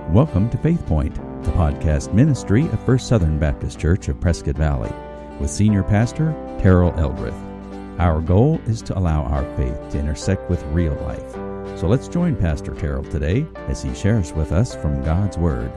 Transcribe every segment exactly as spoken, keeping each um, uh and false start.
Welcome to Faith Point, the podcast ministry of First Southern Baptist Church of Prescott Valley, with Senior Pastor Terrell Eldrith. Our goal is to allow our faith to intersect with real life. So let's join Pastor Terrell today as he shares with us from God's Word.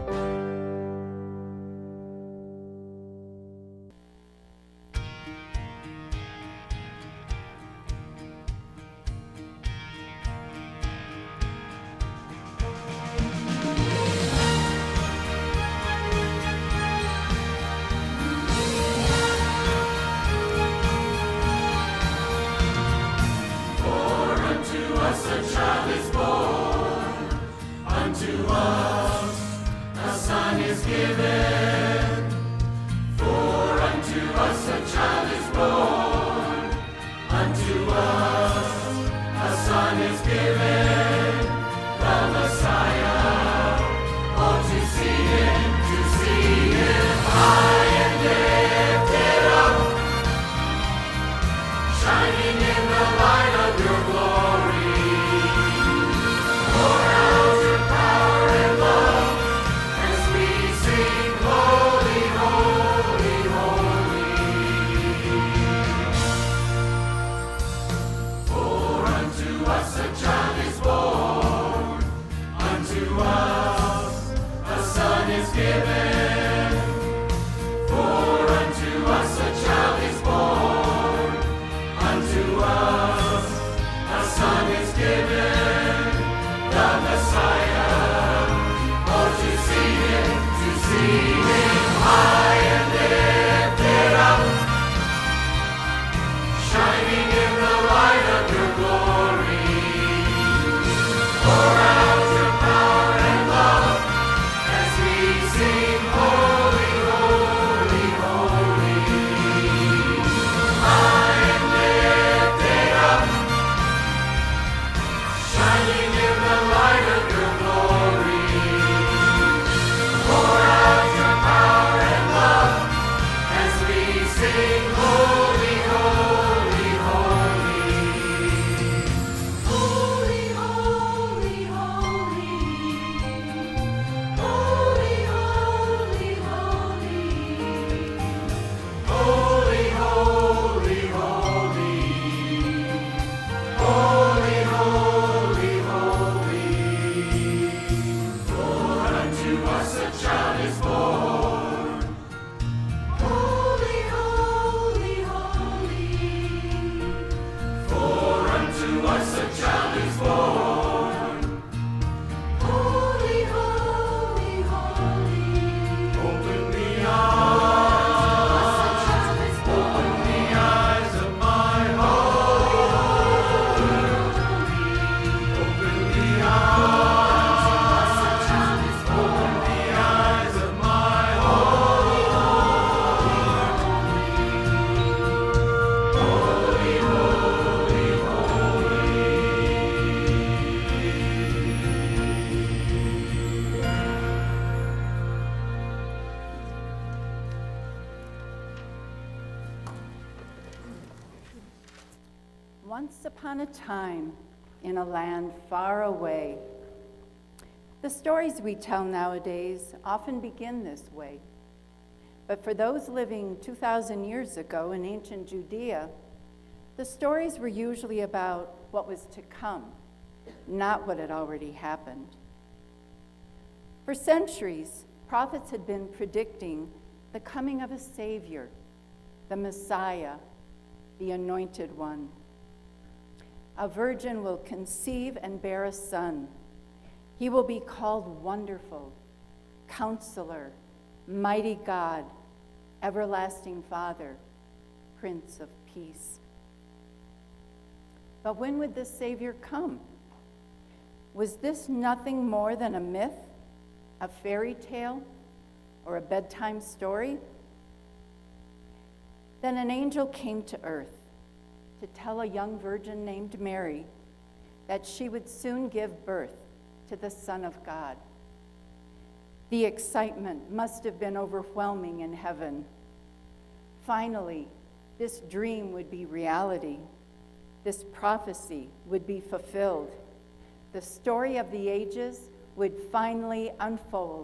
Once upon a time, in a land far away. The stories we tell nowadays often begin this way. But for those living two thousand years ago in ancient Judea, the stories were usually about what was to come, not what had already happened. For centuries, prophets had been predicting the coming of a Savior, the Messiah, the Anointed One. A virgin will conceive and bear a son. He will be called Wonderful, Counselor, Mighty God, Everlasting Father, Prince of Peace. But when would this Savior come? Was this nothing more than a myth, a fairy tale, or a bedtime story? Then an angel came to earth to tell a young virgin named Mary that she would soon give birth to the Son of God. The excitement must have been overwhelming in heaven. Finally, this dream would be reality. This prophecy would be fulfilled. The story of the ages would finally unfold.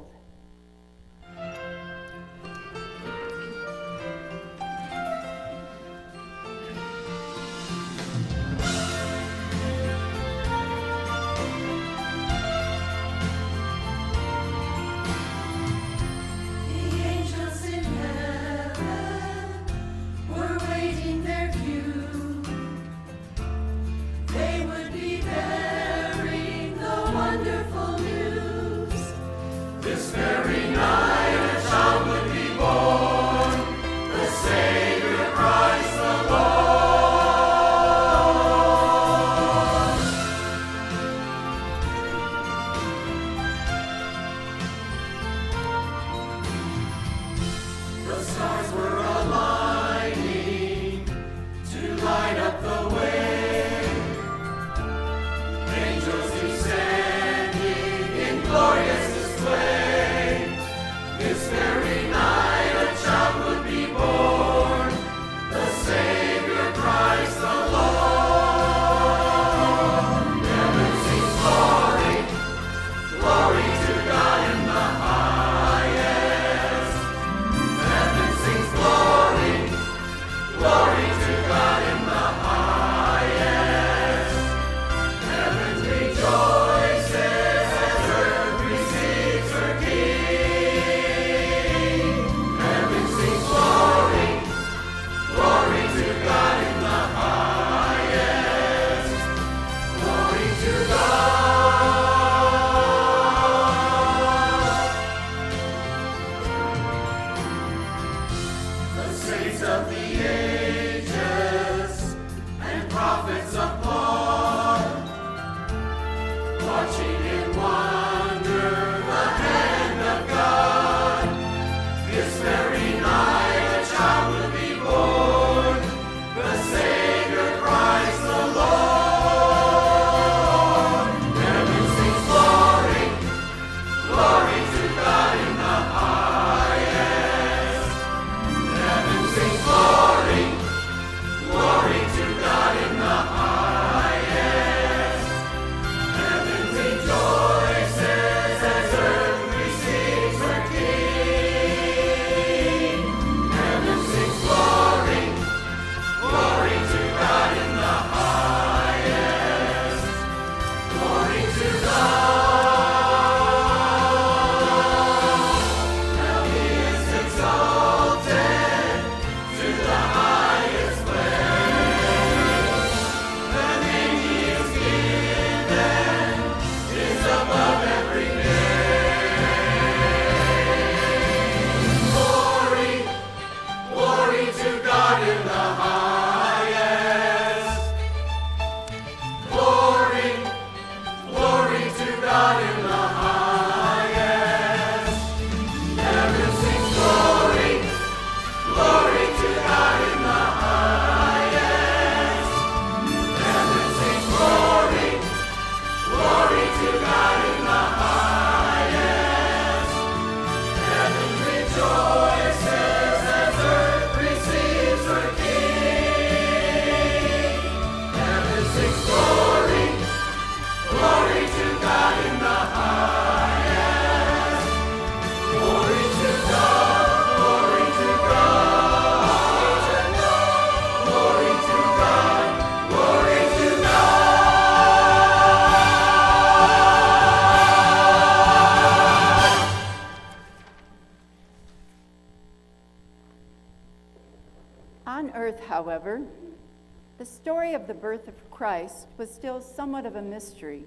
On earth, however, the story of the birth of Christ was still somewhat of a mystery.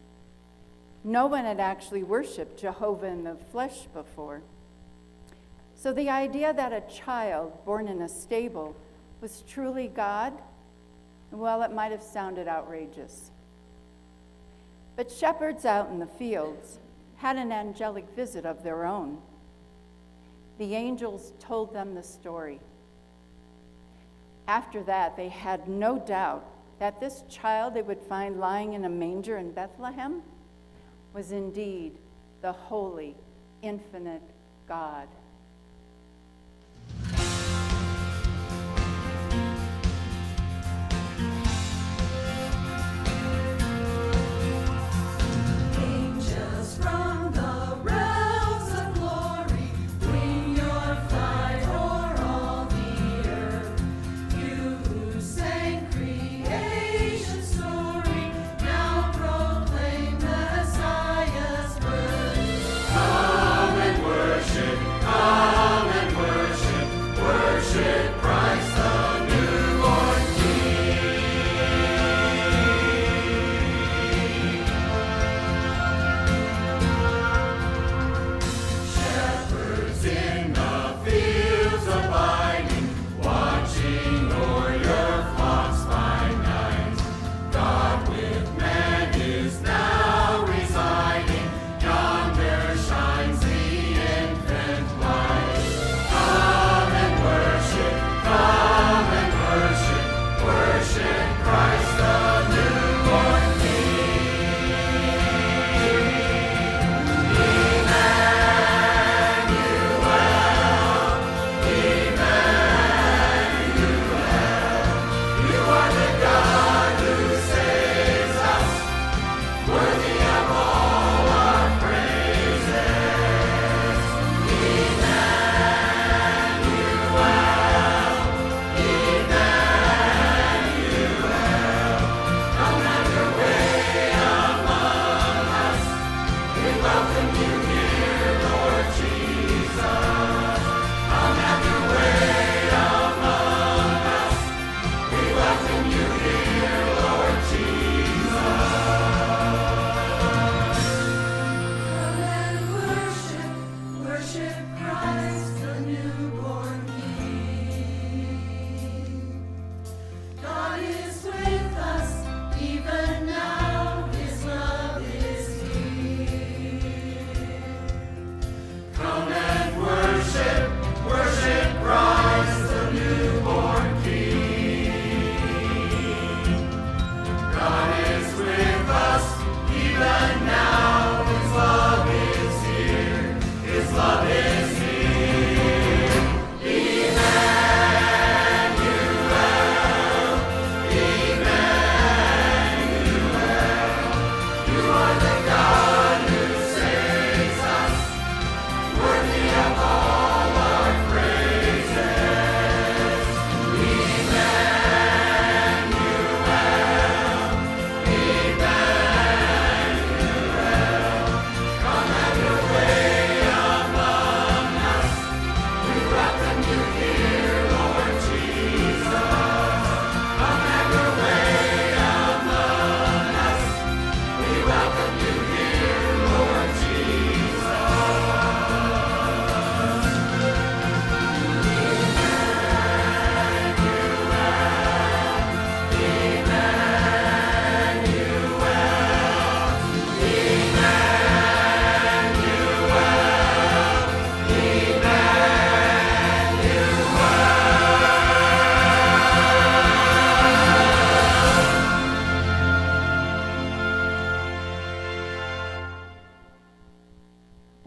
No one had actually worshiped Jehovah in the flesh before. So the idea that a child born in a stable was truly God, well, it might have sounded outrageous. But shepherds out in the fields had an angelic visit of their own. The angels told them the story. After that, they had no doubt that this child they would find lying in a manger in Bethlehem was indeed the holy, infinite God. Angels from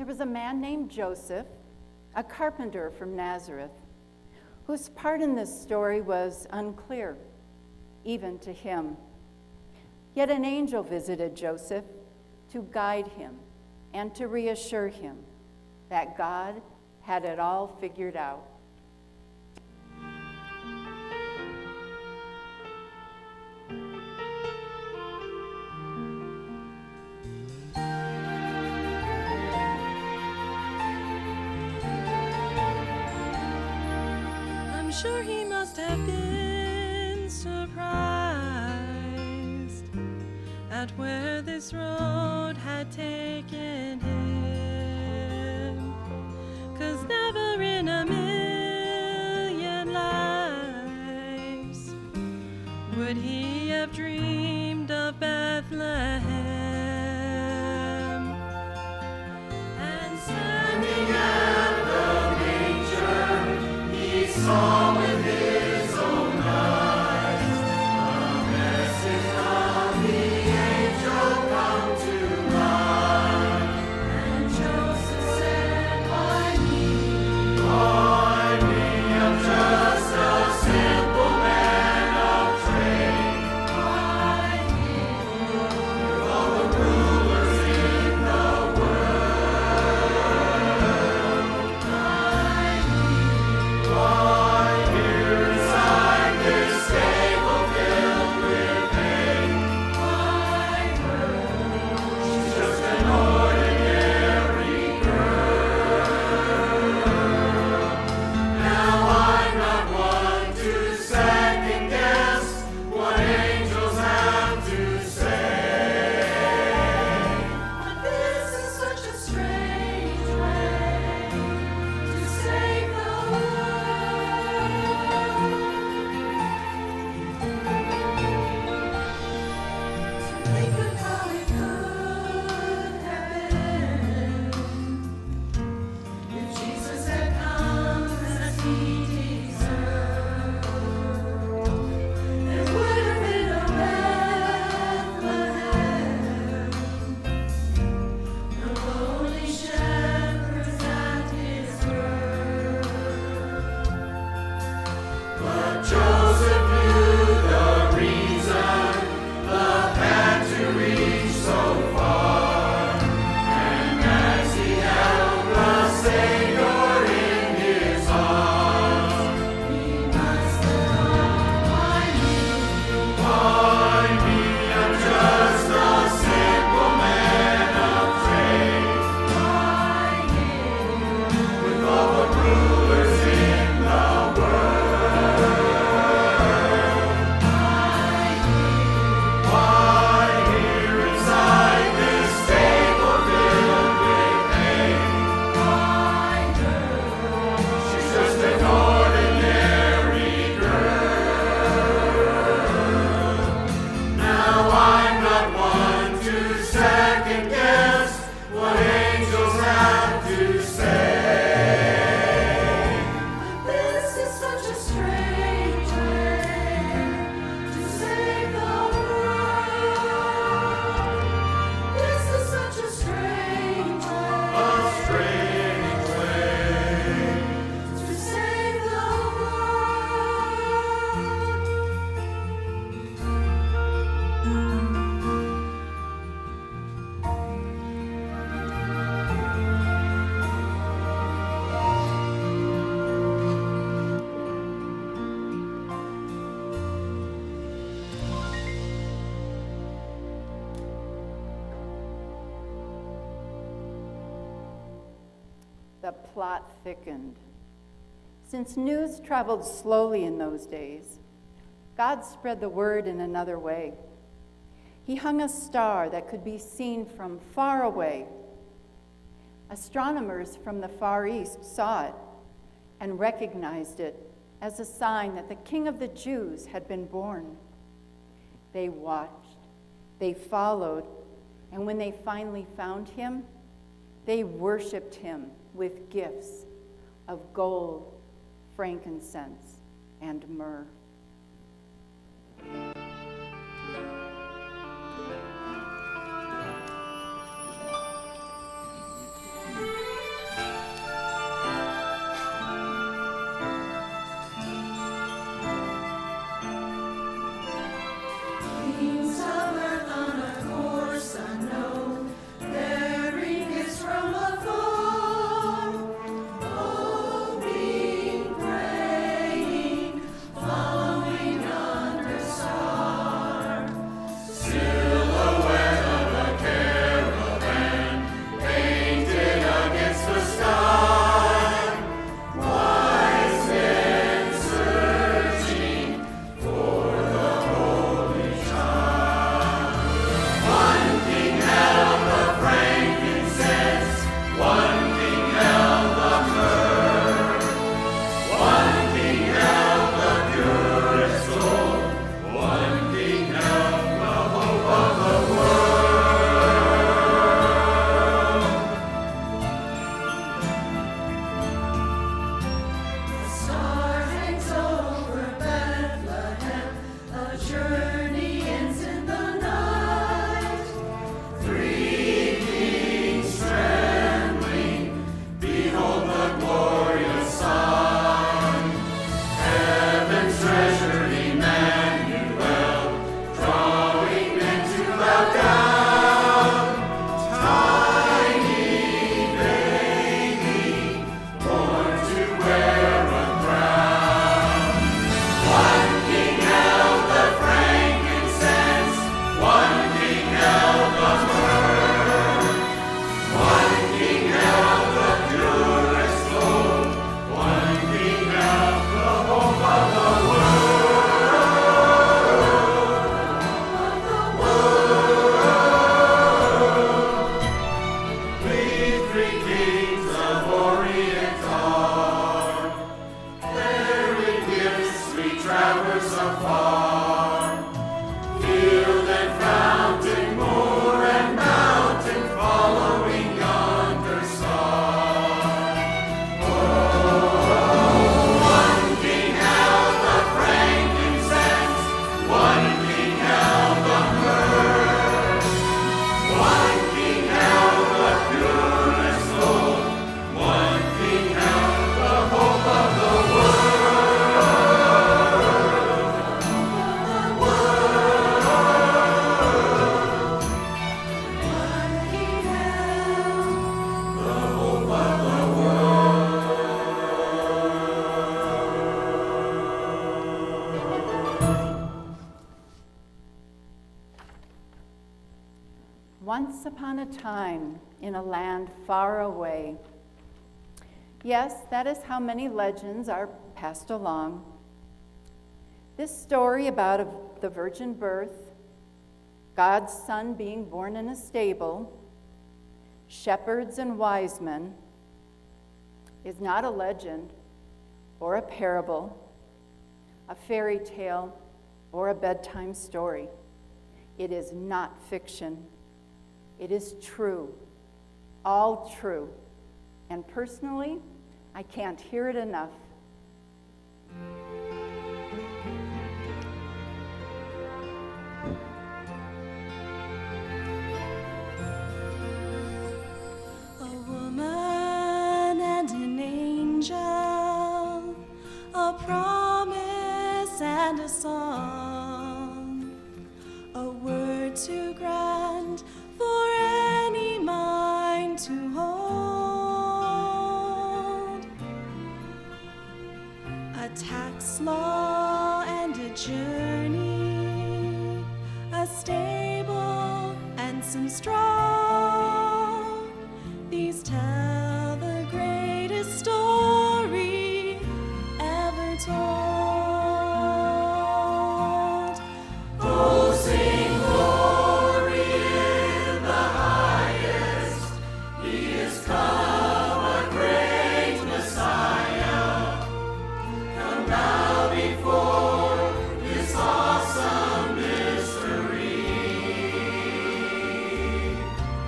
There was a man named Joseph, a carpenter from Nazareth, whose part in this story was unclear, even to him. Yet an angel visited Joseph to guide him and to reassure him that God had it all figured out. I'm sure he must have been surprised at where this road had taken him, 'cause never in a million lives would he have dreamed of Bethlehem. And standing at the manger, he saw with his own eyes the message of the angel come to life. And Joseph said, why me? Why me? I'm just a simple man of trade. Why me? With all the rulers in the world. Why me? Why here inside this stable filled with hay? Why her? She's just an ordinary girl. Now I'm not one to second guess what angels have to say. But this is such a strange way to save the world. To think of how it could have been if Jesus had come as he deserved. There would have been a Bethlehem, no lonely shepherds at his birth. But Joseph knew the reason love had to reach so far, and as he held the Savior in his arms, he must have thought, why me? Why me? I'm just a simple man of trade. Why him? With all the rulers in the world. Why him? Why here inside this stable filled with hay? Why her? She's just an ordinary girl. Now I'm not one to second guess what angels have to say. But this is such a strange way to save the world. This is such a strange way. A strange way to save the The plot thickened. Since news traveled slowly in those days, God spread the word in another way. He hung a star that could be seen from far away. Astronomers from the Far East saw it and recognized it as a sign that the King of the Jews had been born. They watched, they followed, and when they finally found him, they worshiped him with gifts of gold, frankincense, and myrrh. Once upon a time, in a land far away. Yes, that is how many legends are passed along. This story about a, the virgin birth, God's son being born in a stable, shepherds and wise men, is not a legend or a parable, a fairy tale, or a bedtime story. It is not fiction. It is true, all true. And personally, I can't hear it enough. A woman and an angel, a promise and a song, a word too grand for any mind to hold. A tax law and a journey, a stable and some straw. These tell the greatest story ever told. Oh, sing glory in the highest. He is come, a great Messiah. Come bow before this awesome mystery.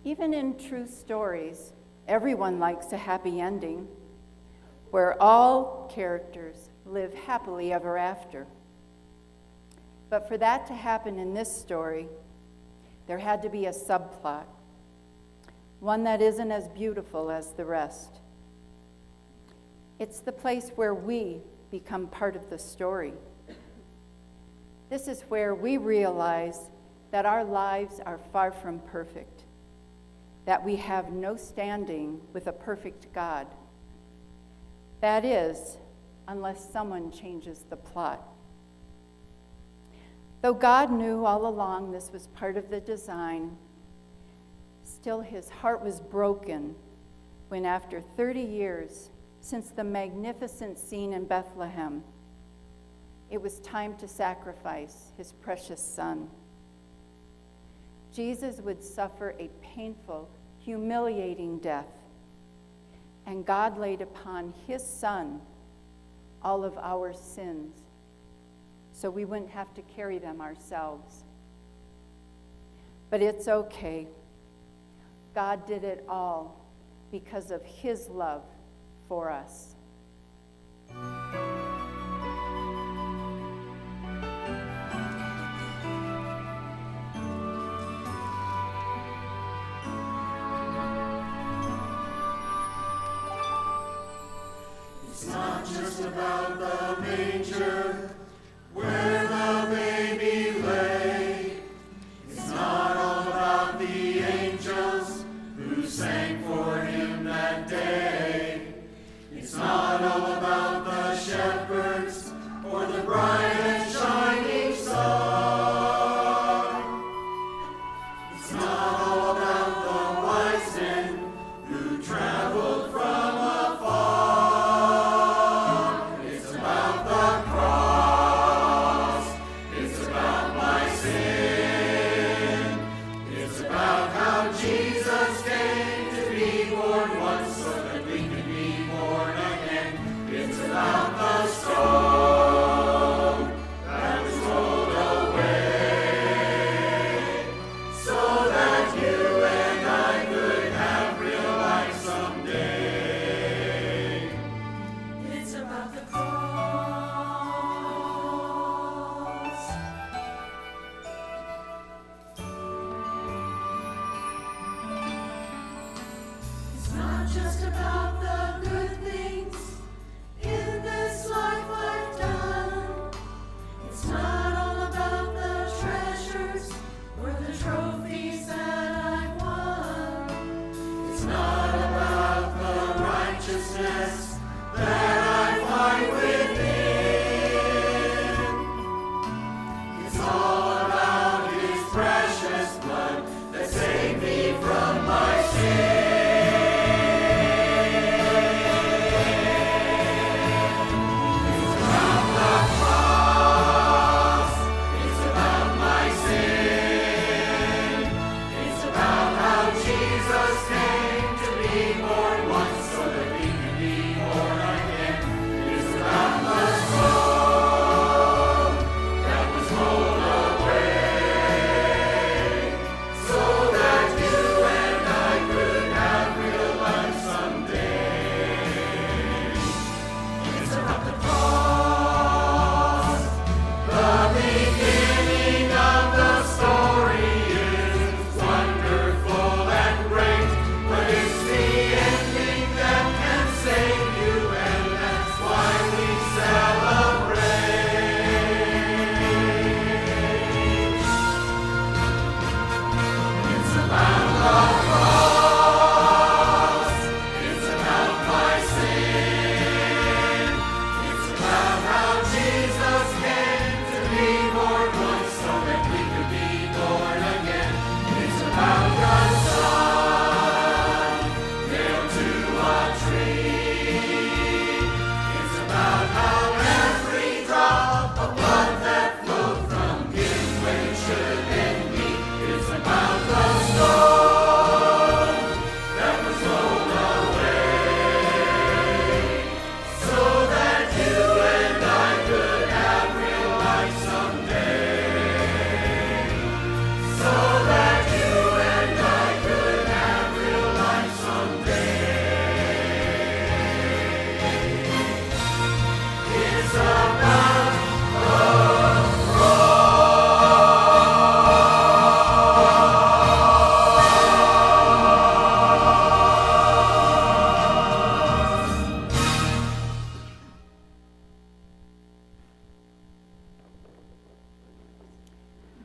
Even in true stories, everyone likes a happy ending where all characters live happily ever after. But for that to happen in this story, there had to be a subplot, one that isn't as beautiful as the rest. It's the place where we become part of the story. This is where we realize that our lives are far from perfect, that we have no standing with a perfect God. That is, unless someone changes the plot. Though God knew all along this was part of the design, still his heart was broken when, after thirty years since the magnificent scene in Bethlehem, it was time to sacrifice his precious son. Jesus would suffer a painful, humiliating death, and God laid upon his son all of our sins, so we wouldn't have to carry them ourselves. But it's okay. God did it all because of his love for us. It's not just about the manger where the baby lay. It's not all about the angels who sang for him that day. It's not all about the shepherds or the bright and shining star. It's not all about the wise men who traveled from afar. It's about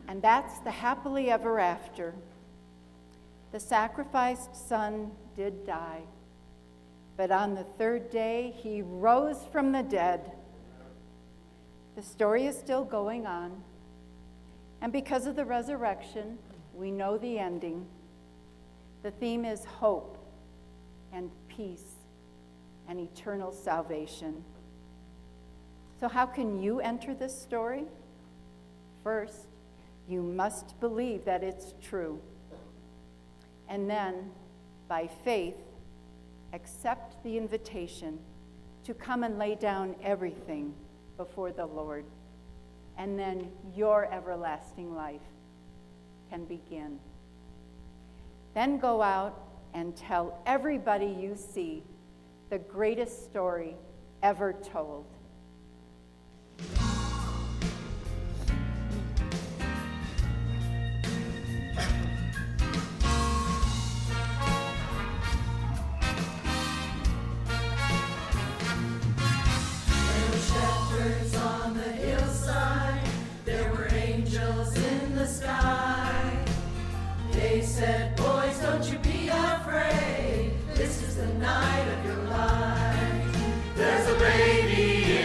And that's the happily ever after. The sacrificed son did die, but on the third day he rose from the dead. The story is still going on, and because of the resurrection, we know the ending. The theme is hope and peace and eternal salvation. So how can you enter this story? First, you must believe that it's true. And then, by faith, accept the invitation to come and lay down everything before the Lord. And then your everlasting life can begin. Then go out and tell everybody you see the greatest story ever told. Said, boys, don't you be afraid. This is the night of your life. There's a baby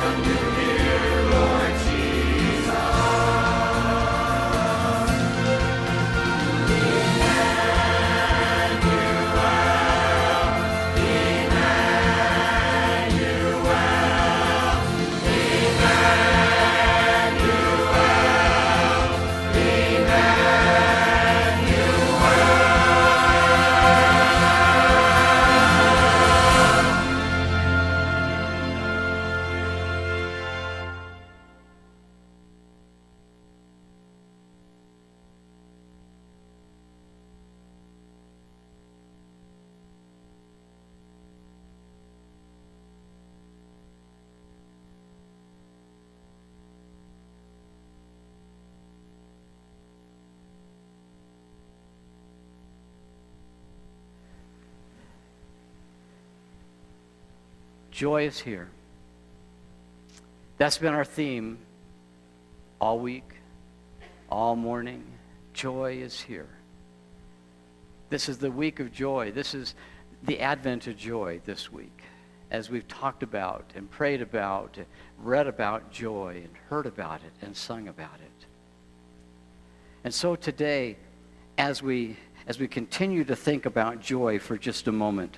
Joy is here. That's been our theme all week, all morning. Joy is here. This is the week of joy. This is the advent of joy this week, as we've talked about and prayed about, read about joy and heard about it and sung about it. And so today, as we as we continue to think about joy for just a moment,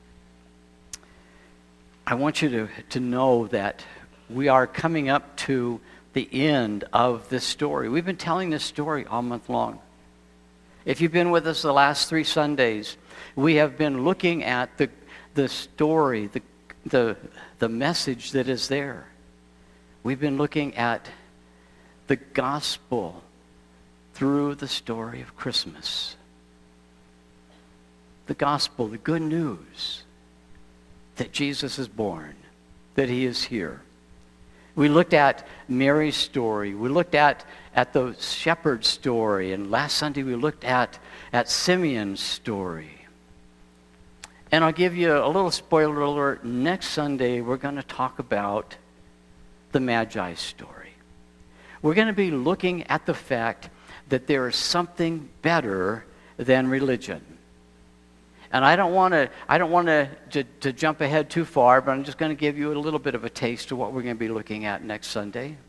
I want you to, to know that we are coming up to the end of this story. We've been telling this story all month long. If you've been with us the last three Sundays, we have been looking at the, the story, the, the, the message that is there. We've been looking at the gospel through the story of Christmas. The gospel, the good news that Jesus is born, that he is here. We looked at Mary's story. We looked at, at the shepherd story. And last Sunday we looked at, at Simeon's story. And I'll give you a little spoiler alert. Next Sunday we're going to talk about the Magi story. We're going to be looking at the fact that there is something better than religion. And I don't want to I don't want to, to to jump ahead too far, but I'm just going to give you a little bit of a taste of what we're going to be looking at next Sunday.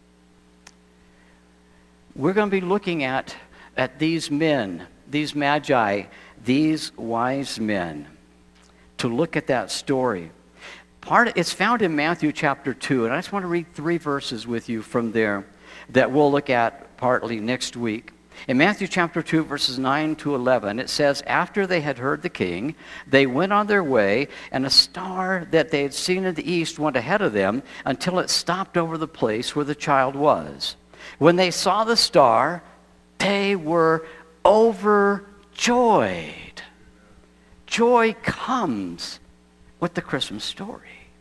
We're going to be looking at, at these men, these magi, these wise men, to look at that story. Part it's found in Matthew chapter two, and I just want to read three verses with you from there that we'll look at partly next week. In Matthew chapter two, verses nine to eleven, it says, "After they had heard the king, they went on their way, and a star that they had seen in the east went ahead of them until it stopped over the place where the child was. When they saw the star, they were overjoyed." Joy comes with the Christmas story.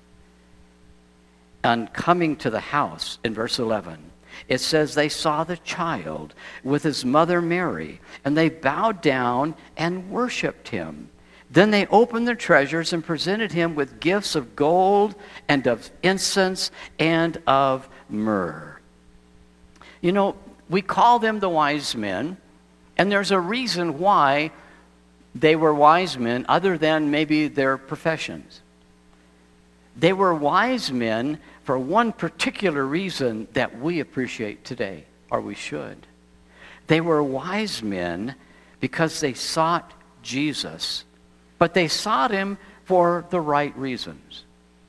And coming to the house, in verse eleven, it says they saw the child with his mother Mary, and they bowed down and worshiped him. Then they opened their treasures and presented him with gifts of gold and of incense and of myrrh. You know, we call them the wise men, and there's a reason why they were wise men other than maybe their professions. They were wise men for one particular reason that we appreciate today, or we should. They were wise men because they sought Jesus, but they sought him for the right reasons.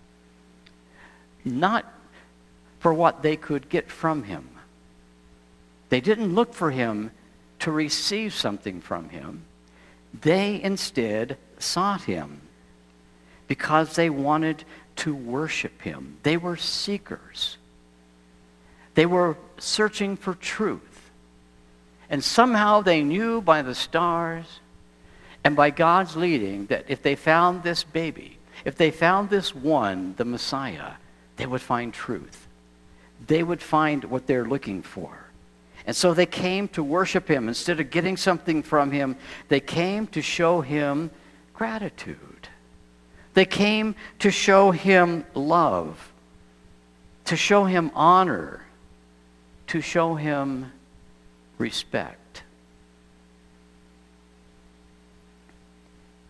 Not for what they could get from him. They didn't look for him to receive something from him. They instead sought him because they wanted to worship him. They were seekers. They were searching for truth. And somehow they knew by the stars and by God's leading that if they found this baby, if they found this one, the Messiah, they would find truth. They would find what they're looking for. And so they came to worship him. Instead of getting something from him, they came to show him gratitude. They came to show him love, to show him honor, to show him respect.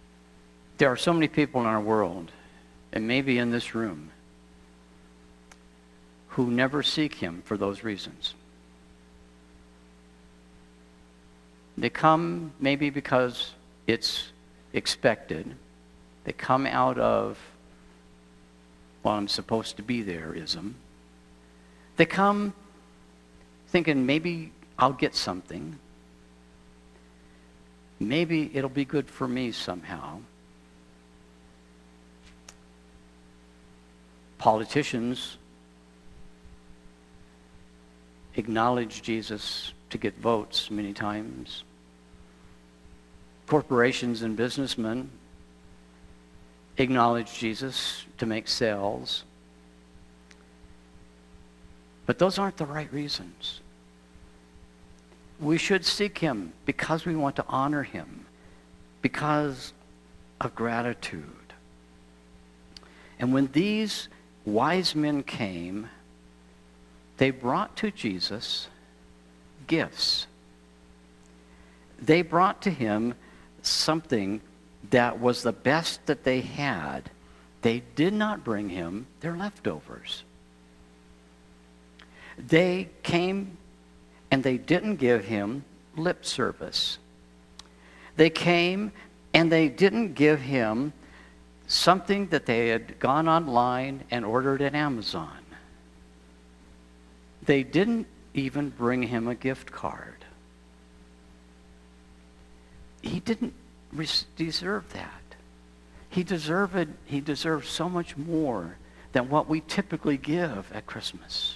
There are so many people in our world, and maybe in this room, who never seek him for those reasons. They come maybe because it's expected. They come out of, well, I'm supposed to be there-ism. They come thinking maybe I'll get something. Maybe it'll be good for me somehow. Politicians acknowledge Jesus to get votes many times. Corporations and businessmen acknowledge Jesus to make sales. But those aren't the right reasons. We should seek him because we want to honor him, because of gratitude. And when these wise men came, they brought to Jesus gifts. They brought to him something that was the best that they had. They did not bring him their leftovers. They came and they didn't give him lip service. They came and they didn't give him something that they had gone online and ordered at Amazon. They didn't even bring him a gift card. He didn't deserve that. He deserved, he deserved so much more than what we typically give at Christmas.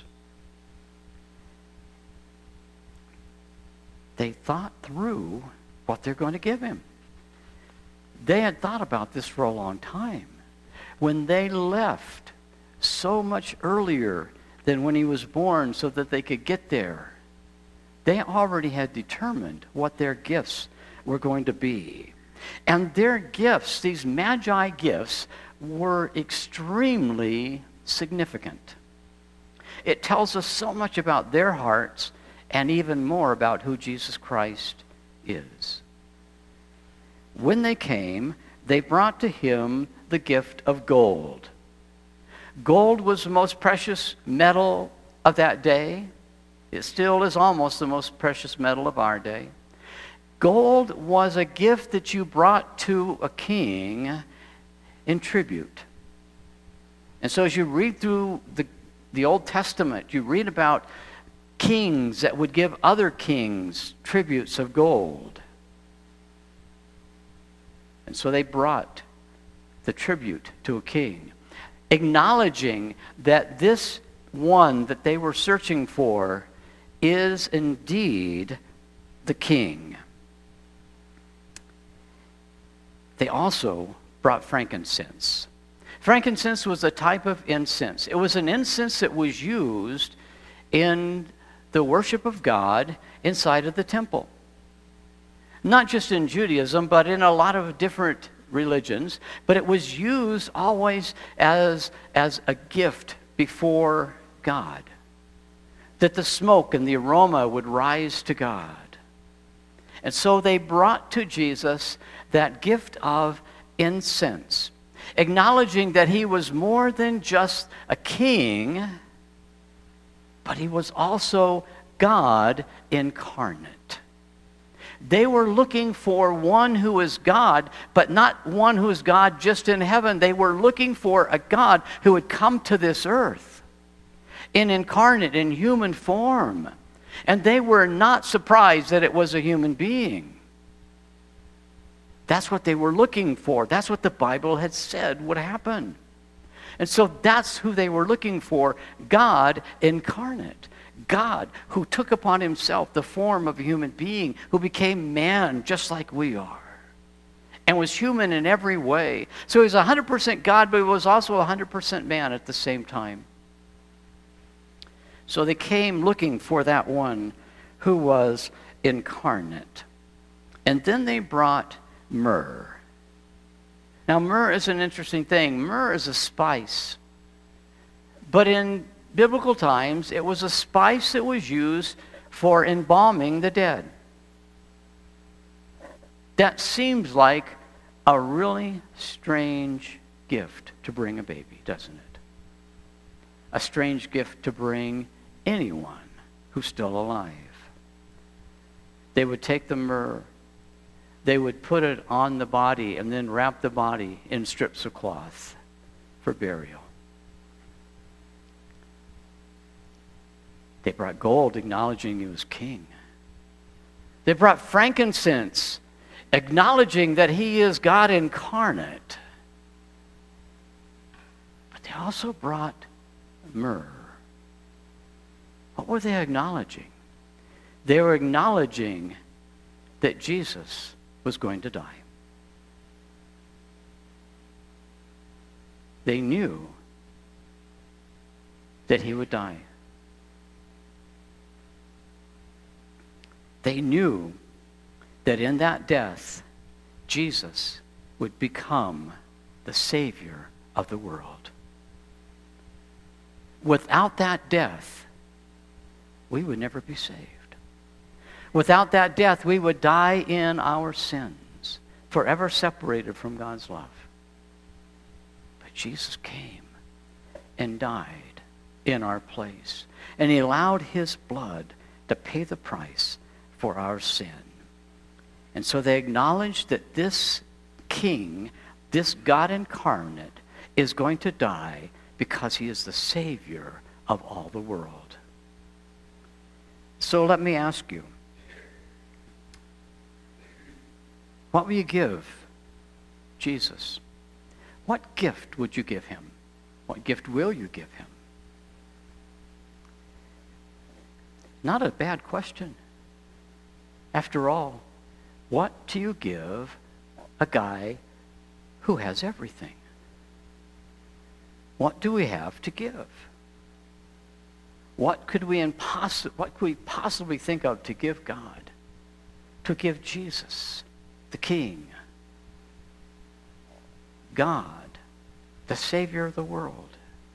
They thought through what they're going to give him. They had thought about this for a long time. When they left so much earlier than when he was born so that they could get there, they already had determined what their gifts were going to be. And their gifts, these magi gifts, were extremely significant. It tells us so much about their hearts and even more about who Jesus Christ is. When they came, they brought to him the gift of gold. Gold was the most precious metal of that day. It still is almost the most precious metal of our day. Gold was a gift that you brought to a king in tribute. And so as you read through the, the Old Testament, you read about kings that would give other kings tributes of gold. And so they brought the tribute to a king, acknowledging that this one that they were searching for is indeed the king. They also brought frankincense. Frankincense was a type of incense. It was an incense that was used in the worship of God inside of the temple. Not just in Judaism, but in a lot of different religions. But it was used always as, as a gift before God. That the smoke and the aroma would rise to God. And so they brought to Jesus that gift of incense, acknowledging that he was more than just a king, but he was also God incarnate. They were looking for one who is God, but not one who is God just in heaven. They were looking for a God who would come to this earth in incarnate, in human form. And they were not surprised that it was a human being. That's what they were looking for. That's what the Bible had said would happen. And so that's who they were looking for, God incarnate. God who took upon himself the form of a human being, who became man just like we are, and was human in every way. So he was one hundred percent God, but he was also one hundred percent man at the same time. So they came looking for that one who was incarnate. And then they brought myrrh. Now, myrrh is an interesting thing. Myrrh is a spice. But in biblical times, it was a spice that was used for embalming the dead. That seems like a really strange gift to bring a baby, doesn't it? a strange gift to bring anyone who's still alive. They would take the myrrh, they would put it on the body and then wrap the body in strips of cloth for burial. They brought gold, acknowledging he was king. They brought frankincense, acknowledging that he is God incarnate. But they also brought myrrh. What were they acknowledging? They were acknowledging that Jesus was going to die. They knew that he would die. They knew that in that death, Jesus would become the Savior of the world. Without that death, we would never be saved. Without that death, we would die in our sins, forever separated from God's love. But Jesus came and died in our place, and he allowed his blood to pay the price for our sin. And so they acknowledge that this king, this God incarnate, is going to die because he is the Savior of all the world. So let me ask you, what will you give Jesus? What gift would you give him? What gift will you give him? Not a bad question. After all, what do you give a guy who has everything? What do we have to give? What could we imposs- what could we possibly think of to give God? To give Jesus, the King, God, the Savior of the world.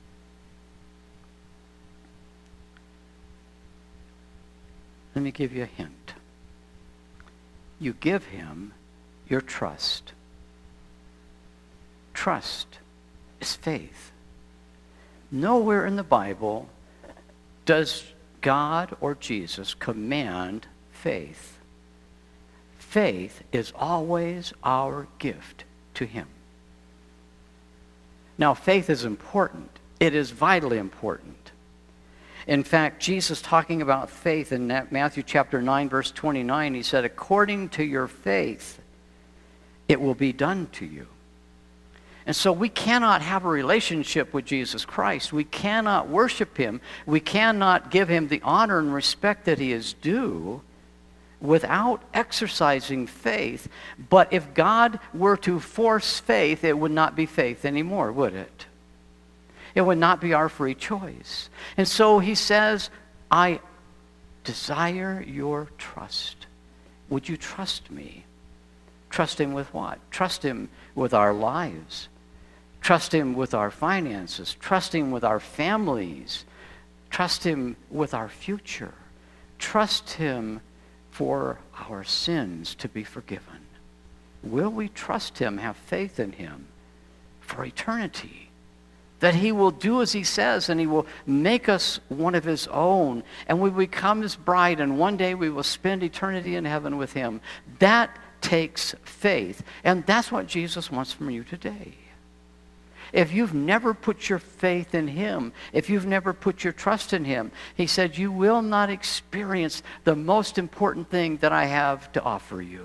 Let me give you a hint. You give him your trust. Trust is faith. Nowhere in the Bible does God or Jesus command faith. Faith is always our gift to him. Now, faith is important. It is vitally important. In fact, Jesus talking about faith in Matthew chapter nine, verse twenty-nine, he said, according to your faith, it will be done to you. And so we cannot have a relationship with Jesus Christ. We cannot worship him. We cannot give him the honor and respect that he is due without exercising faith. But if God were to force faith, it would not be faith anymore, would it? It would not be our free choice. And so he says, I desire your trust. Would you trust me? Trust him with what? Trust him with our lives. Trust him with our finances. Trust him with our families. Trust him with our future. Trust him for our sins to be forgiven. Will we trust him, have faith in him for eternity? That he will do as he says, and he will make us one of his own, and we become his bride, and one day we will spend eternity in heaven with him. That takes faith, and that's what Jesus wants from you today. If you've never put your faith in him, if you've never put your trust in him, he said, you will not experience the most important thing that I have to offer you.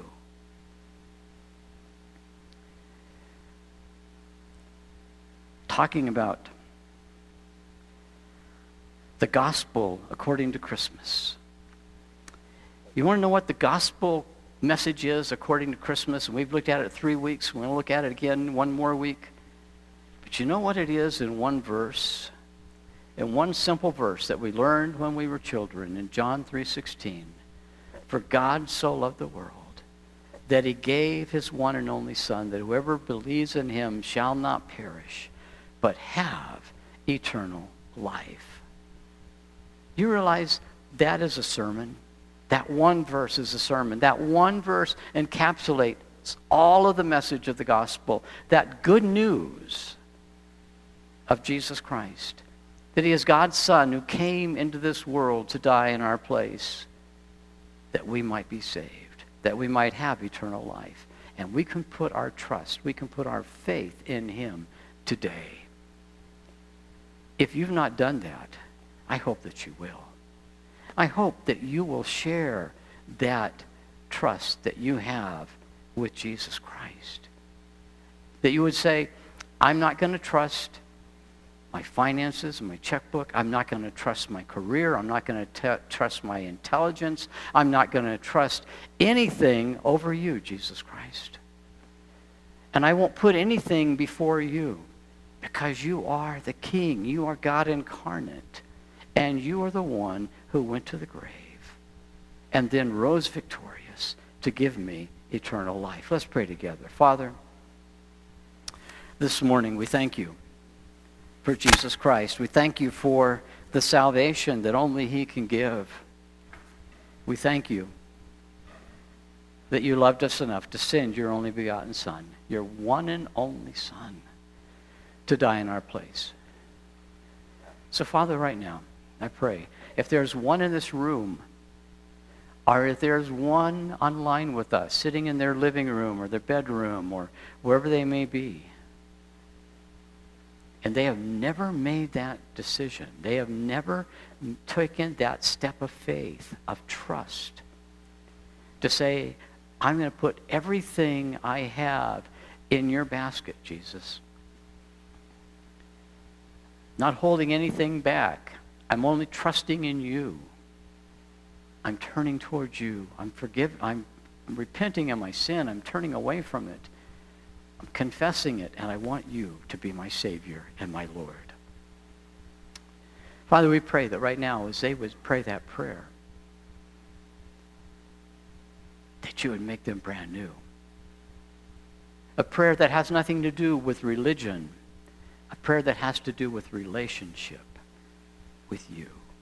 Talking about the gospel according to Christmas. You want to know what the gospel message is according to Christmas? And we've looked at it three weeks. We're going to look at it again one more week. But you know what it is in one verse? In one simple verse that we learned when we were children in John three sixteen. For God so loved the world that he gave his one and only Son, that whoever believes in him shall not perish, but have eternal life. You realize that is a sermon? That one verse is a sermon. That one verse encapsulates all of the message of the gospel. That good news of Jesus Christ. that he is God's Son who came into this world to die in our place, that we might be saved, that we might have eternal life. And we can put our trust, we can put our faith in him today. If you've not done that, I hope that you will. I hope that you will share that trust that you have with Jesus Christ. That you would say, I'm not going to trust my finances and my checkbook. I'm not going to trust my career. I'm not going to trust my intelligence. I'm not going to trust anything over you, Jesus Christ. And I won't put anything before you, because you are the King. You are God incarnate. And you are the one who went to the grave and then rose victorious to give me eternal life. Let's pray together. Father, this morning we thank you for Jesus Christ. We thank you for the salvation that only he can give. We thank you that you loved us enough to send your only begotten Son, your one and only Son, to die in our place. So, Father, right now, I pray, if there's one in this room, or if there's one online with us, sitting in their living room or their bedroom or wherever they may be, and they have never made that decision, they have never taken that step of faith, of trust, to say, I'm going to put everything I have in your basket, Jesus. Not holding anything back. I'm only trusting in you. I'm turning towards you. I'm forgive. I'm repenting of my sin. I'm turning away from it. I'm confessing it, and I want you to be my Savior and my Lord. Father, we pray that right now, as they would pray that prayer, that you would make them brand new. A prayer that has nothing to do with religion. A prayer that has to do with relationship with you.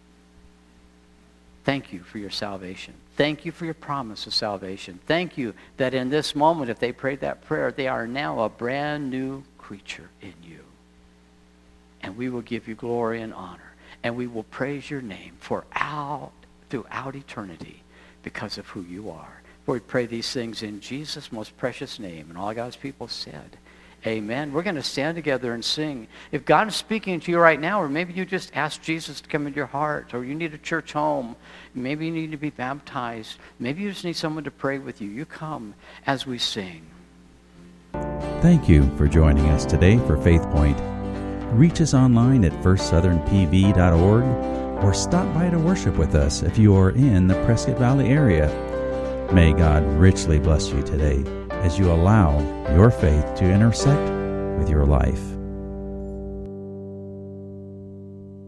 Thank you for your salvation. Thank you for your promise of salvation. Thank you that in this moment, if they prayed that prayer, they are now a brand new creature in you. And we will give you glory and honor. And we will praise your name for out, throughout eternity because of who you are. For we pray these things in Jesus' most precious name. And all God's people said, amen. We're going to stand together and sing. If God is speaking to you right now, or maybe you just asked Jesus to come into your heart, or you need a church home, maybe you need to be baptized, maybe you just need someone to pray with you, you come as we sing. Thank you for joining us today for Faith Point. Reach us online at first southern p v dot org or stop by to worship with us if you are in the Prescott Valley area. May God richly bless you today as you allow your faith to intersect with your life.